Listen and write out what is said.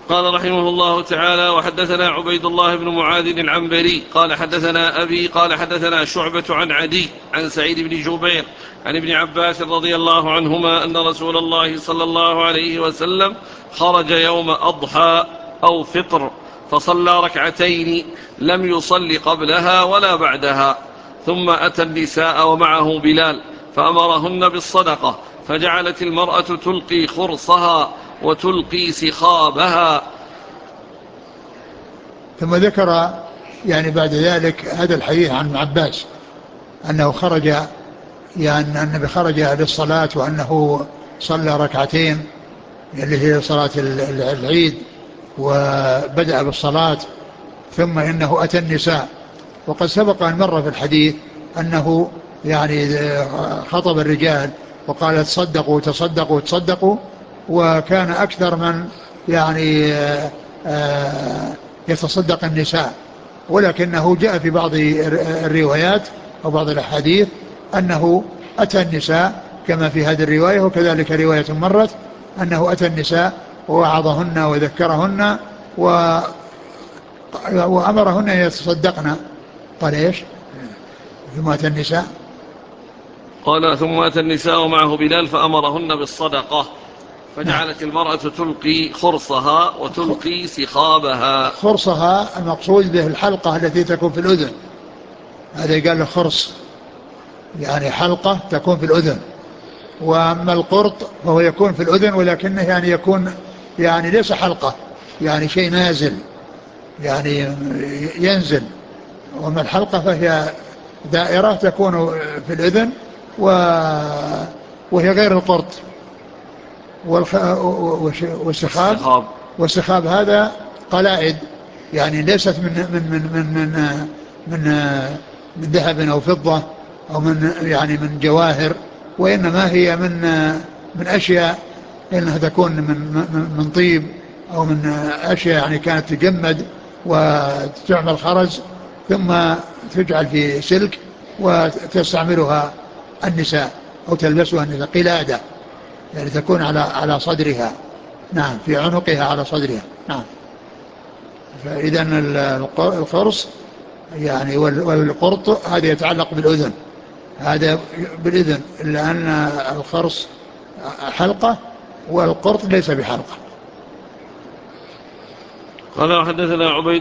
قال رحمه الله تعالى: وحدثنا عبيد الله بن معاذ العنبري قال حدثنا أبي قال حدثنا شعبة عن عدي عن سعيد بن جبير عن ابن عباس رضي الله عنهما أن رسول الله صلى الله عليه وسلم خرج يوم أضحى أو فطر فصلى ركعتين لم يصل قبلها ولا بعدها، ثم أتى النساء ومعه بلال فأمرهن بالصدقة، فجعلت المرأة تلقي خرصها وتلقي سخابها. ثم ذكر يعني بعد ذلك هذا الحديث عن ابن عباس أنه خرج، يعني النبي خرج للصلاة وأنه صلى ركعتين اللي هي صلاة العيد وبدأ بالصلاة، ثم إنه أتى النساء. وقد سبق أن مر في الحديث أنه يعني خطب الرجال وقال تصدقوا تصدقوا تصدقوا، وكان أكثر من يعني يتصدق النساء، ولكنه جاء في بعض الروايات أو بعض الأحاديث أنه أتى النساء كما في هذه الرواية، وكذلك رواية مرت أنه أتى النساء ووعظهن وذكرهن وأمرهن أن يتصدقن. قال إيش؟ ثم أتى النساء، قال ثم أتى النساء ومعه بلال فأمرهن بالصدقة، نعم. فجعلت المرأة تلقي خرصها وتلقي سخابها. خرصها المقصود به الحلقة التي تكون في الأذن، هذا قال له خرص يعني حلقة تكون في الأذن. وأما القرط فهو يكون في الأذن ولكنه يعني يكون يعني ليس حلقة، يعني شيء نازل يعني ينزل. وأما الحلقة فهي دائرة تكون في الأذن وهي غير القرط. والسخاب، السخاب والسخاب هذا قلائد، يعني ليست من من ذهب أو فضة أو من يعني من جواهر، وإنما هي من أشياء إنها تكون من طيب أو من أشياء يعني كانت تجمد وتعمل خرز ثم تجعل في سلك وتستعملها النساء أو تلبسها النساء قلادة، يعني تكون على صدرها، نعم في عنقها على صدرها، نعم. فإذا القرص يعني والقرط هذا يتعلق بالأذن، هذا بالأذن، إلا أن الخرص حلقة والقرط ليس بحلقة. قال حدثنا عبيد